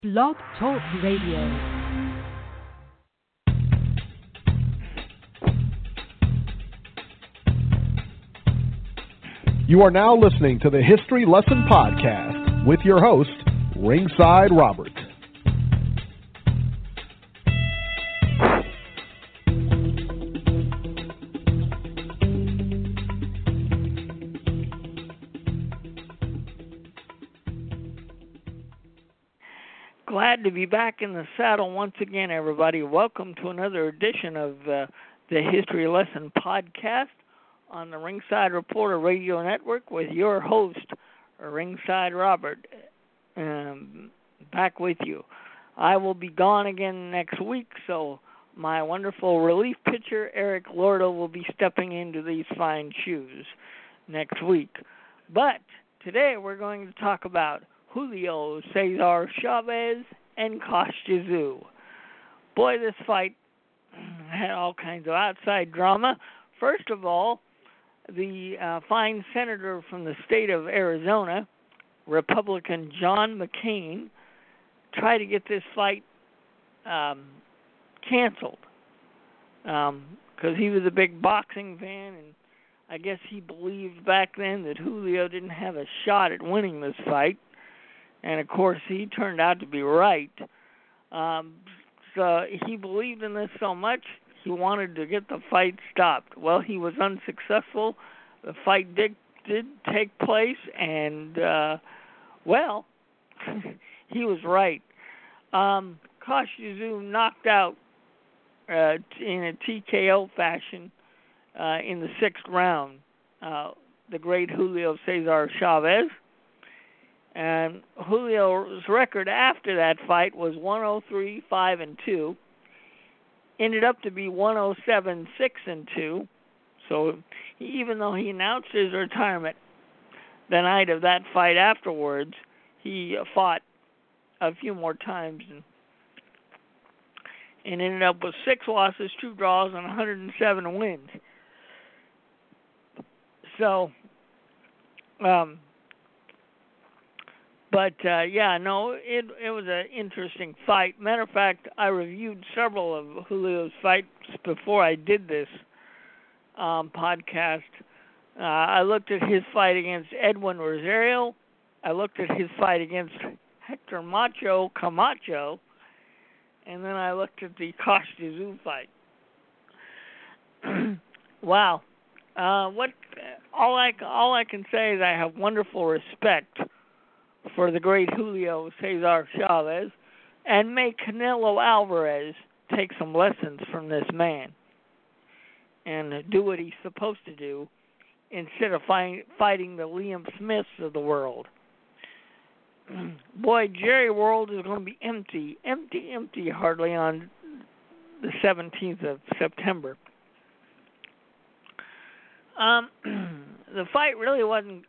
Blog Talk Radio. You are now listening to the History Lesson Podcast with your host, Ringside Robert. Glad to be back in the saddle once again, everybody. Welcome to another edition of the History Lesson Podcast on the Ringside Reporter Radio Network with your host, Ringside Robert, back with you. I will be gone again next week, so my wonderful relief pitcher, Eric Lordo, will be stepping into these fine shoes next week. But today we're going to talk about Julio Cesar Chavez and Costa Tszyu. Boy, this fight had all kinds of outside drama. First of all, the fine senator from the state of Arizona, Republican John McCain, tried to get this fight canceled because he was a big boxing fan, and I guess he believed back then that Julio didn't have a shot at winning this fight. And, of course, he turned out to be right. So he believed in this so much, he wanted to get the fight stopped. Well, he was unsuccessful. The fight did take place, and, well, he was right. Costa Tszyu knocked out in a TKO fashion in the sixth round the great Julio Cesar Chavez. And Julio's record after that fight was 103-5-2. Ended up to be 107-6-2. So even though he announced his retirement the night of that fight afterwards, he fought a few more times and ended up with 6 losses, 2 draws, and 107 wins. So, it was an interesting fight. Matter of fact, I reviewed several of Julio's fights before I did this podcast. I looked at his fight against Edwin Rosario. I looked at his fight against Hector Macho Camacho. And then I looked at the Costa Tszyu fight. Wow. All I can say is I have wonderful respect for the great Julio Cesar Chavez, and may Canelo Alvarez take some lessons from this man and do what he's supposed to do instead of fighting the Liam Smiths of the world. Boy, Jerry World is going to be empty hardly on the 17th of September. The fight really wasn't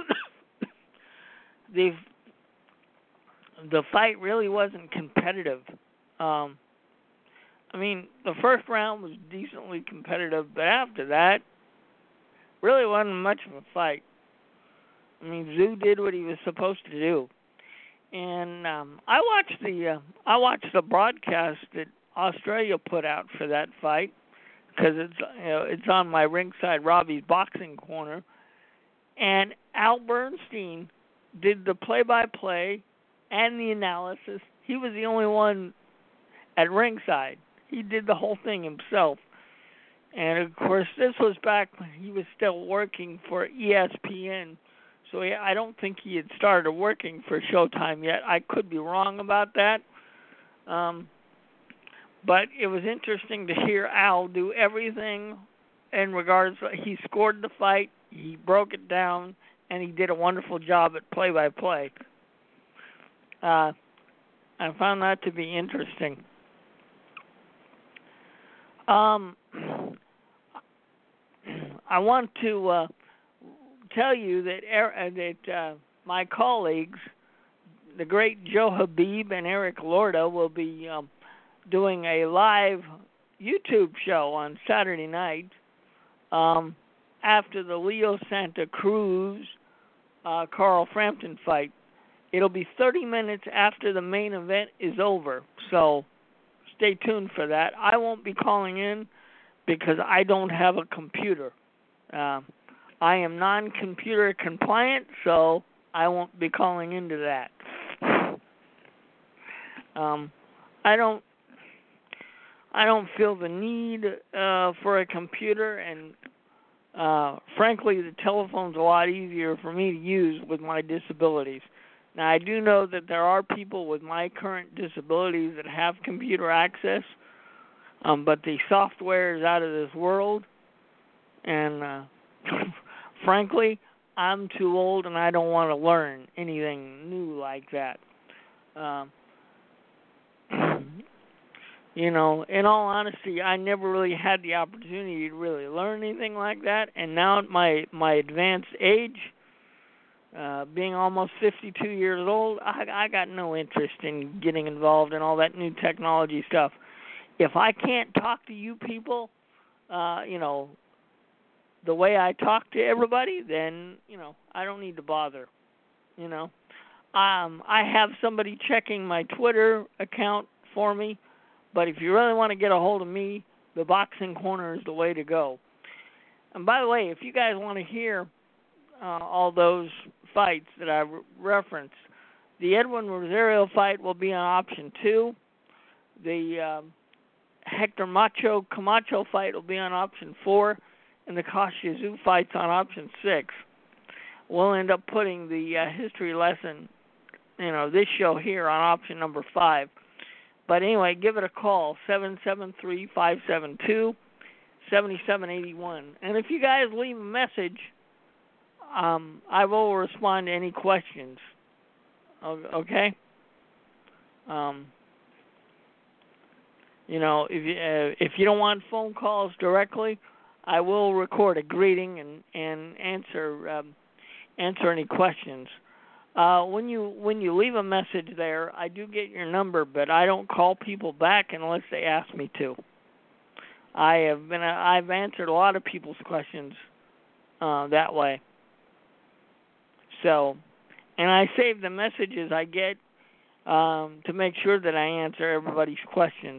the fight really wasn't competitive. The first round was decently competitive, but after that, really wasn't much of a fight. Tszyu did what he was supposed to do, and I watched the broadcast that Australia put out for that fight because it's on my Ringside Robbie's Boxing Corner, and Al Bernstein did the play-by-play and the analysis. He was the only one at ringside. He did the whole thing himself. And, of course, this was back when he was still working for ESPN. So I don't think he had started working for Showtime yet. I could be wrong about that. But it was interesting to hear Al do everything in regards to, he scored the fight, he broke it down, and he did a wonderful job at play-by-play. I found that to be interesting. I want to tell you that my colleagues, the great Joe Habib and Eric Lordo, will be doing a live YouTube show on Saturday night after the Leo Santa Cruz Carl Frampton fight. It'll be 30 minutes after the main event is over, so stay tuned for that. I won't be calling in because I don't have a computer. I am non-computer compliant, so I won't be calling into that. I don't feel the need for a computer, and frankly, the telephone's a lot easier for me to use with my disabilities. Now, I do know that there are people with my current disabilities that have computer access, but the software is out of this world, and frankly, I'm too old and I don't want to learn anything new like that. You know, in all honesty, I never really had the opportunity to really learn anything like that, and now at my advanced age, being almost 52 years old, I got no interest in getting involved in all that new technology stuff. If I can't talk to you people, you know, the way I talk to everybody, then, you know, I don't need to bother, you know. I have somebody checking my Twitter account for me, but if you really want to get a hold of me, the Boxing Corner is the way to go. And by the way, if you guys want to hear all those fights that I referenced, the Edwin Rosario fight will be on option 2. The Hector Macho Camacho fight will be on option 4. And the Kostya Tszyu fight's on option 6. We'll end up putting the history lesson, you know, this show here on option number 5. But anyway, give it a call, 773-572-7781. And if you guys leave a message, I will respond to any questions. Okay? You know, if you don't want phone calls directly, I will record a greeting and answer any questions. When you leave a message there, I do get your number, but I don't call people back unless they ask me to. I've answered a lot of people's questions that way. So, and I save the messages I get to make sure that I answer everybody's questions.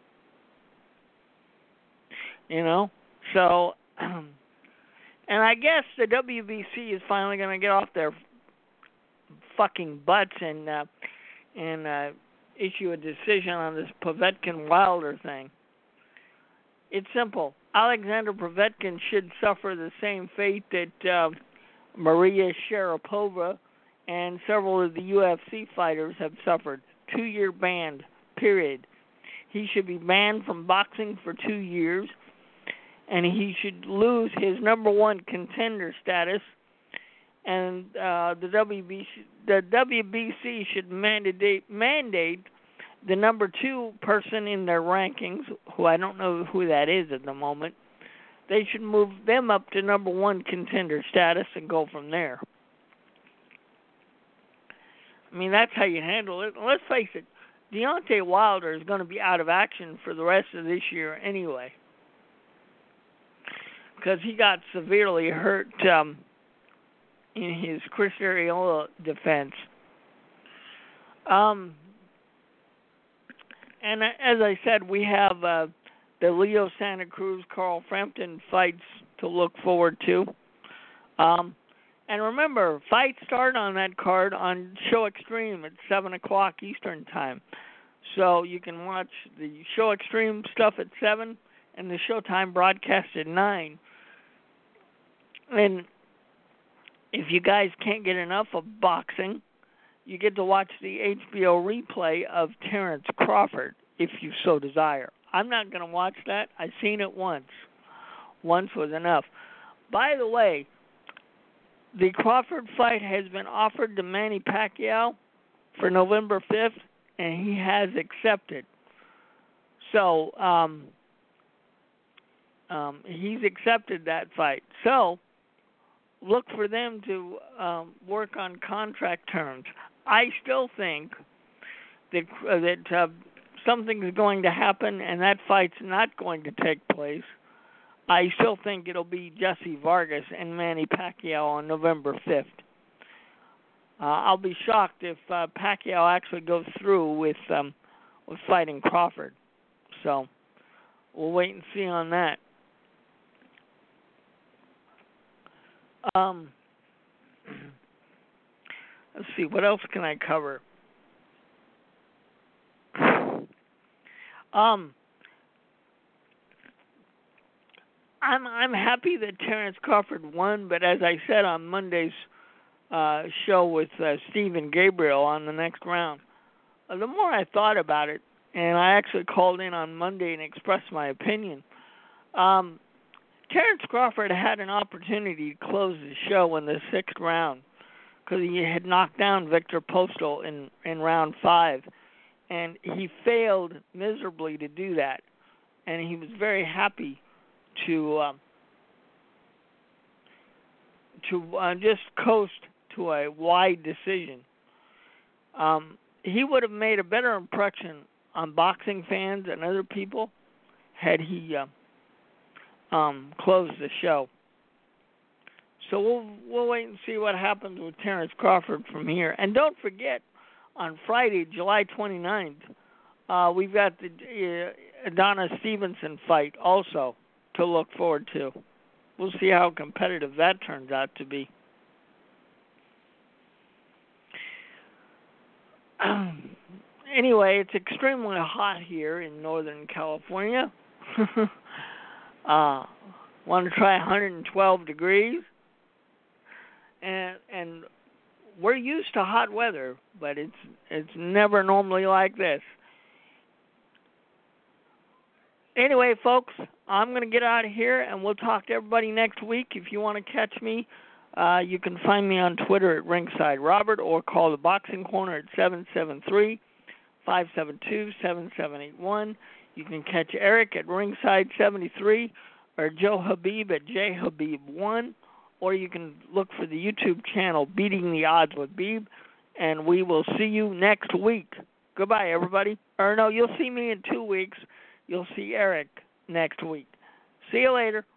You know? So, and I guess the WBC is finally going to get off their fucking butts and issue a decision on this Povetkin-Wilder thing. It's simple. Alexander Povetkin should suffer the same fate that Maria Sharapova and several of the UFC fighters have suffered. 2-year ban, period. He should be banned from boxing for 2 years, and he should lose his number 1 contender status, and the WBC should mandate the number 2 person in their rankings, who I don't know who that is at the moment. They should move them up to number 1 contender status and go from there. I mean, that's how you handle it. Let's face it, Deontay Wilder is going to be out of action for the rest of this year anyway, because he got severely hurt in his Chris Arreola defense. And as I said, we have the Leo Santa Cruz, Carl Frampton fights to look forward to. And remember, fights start on that card on Show Extreme at 7 o'clock Eastern Time. So you can watch the Show Extreme stuff at 7 and the Showtime broadcast at 9. And if you guys can't get enough of boxing, you get to watch the HBO replay of Terrence Crawford, if you so desire. I'm not going to watch that. I've seen it once. Once was enough. By the way, the Crawford fight has been offered to Manny Pacquiao for November 5th, and he has accepted. So, he's accepted that fight. So, look for them to work on contract terms. I still think that something is going to happen, and that fight's not going to take place. I still think it'll be Jesse Vargas and Manny Pacquiao on November 5th. I'll be shocked if Pacquiao actually goes through with fighting Crawford. So we'll wait and see on that. Let's see, what else can I cover? I'm happy that Terrence Crawford won, but as I said on Monday's show with Stephen Gabriel on the next round, the more I thought about it, and I actually called in on Monday and expressed my opinion, Terrence Crawford had an opportunity to close the show in the 6th round because he had knocked down Victor Postal in round 5, and he failed miserably to do that, and he was very happy to just coast to a wide decision. He would have made a better impression on boxing fans and other people had he closed the show. So we'll wait and see what happens with Terrence Crawford from here. And don't forget, on Friday, July 29th, we've got the Adonis Stevenson fight also to look forward to. We'll see how competitive that turns out to be. Anyway, it's extremely hot here in Northern California. Want to try 112 degrees? And we're used to hot weather, but it's never normally like this. Anyway, folks, I'm going to get out of here, and we'll talk to everybody next week. If you want to catch me, you can find me on Twitter at Ringside Robert or call the Boxing Corner at 773-572-7781. You can catch Eric at Ringside 73 or Joe Habib at JHabib1, or you can look for the YouTube channel Beating the Odds with Beeb, and we will see you next week. Goodbye, everybody. Or no, you'll see me in 2 weeks. You'll see Eric next week. See you later.